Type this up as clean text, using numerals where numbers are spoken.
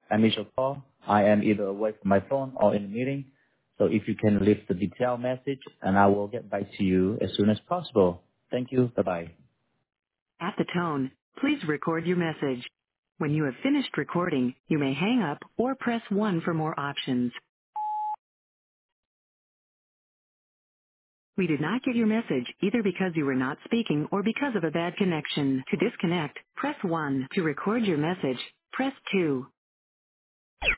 I missed your call. I am either away from my phone or in a meeting. So if you can leave the detailed message, and I will get back to you as soon as possible. Thank you. Bye-bye. At the tone, please record your message. When you have finished recording, you may hang up or press 1 for more options. We did not get your message either because you were not speaking or because of a bad connection. To disconnect, press 1. To record your message, press 2.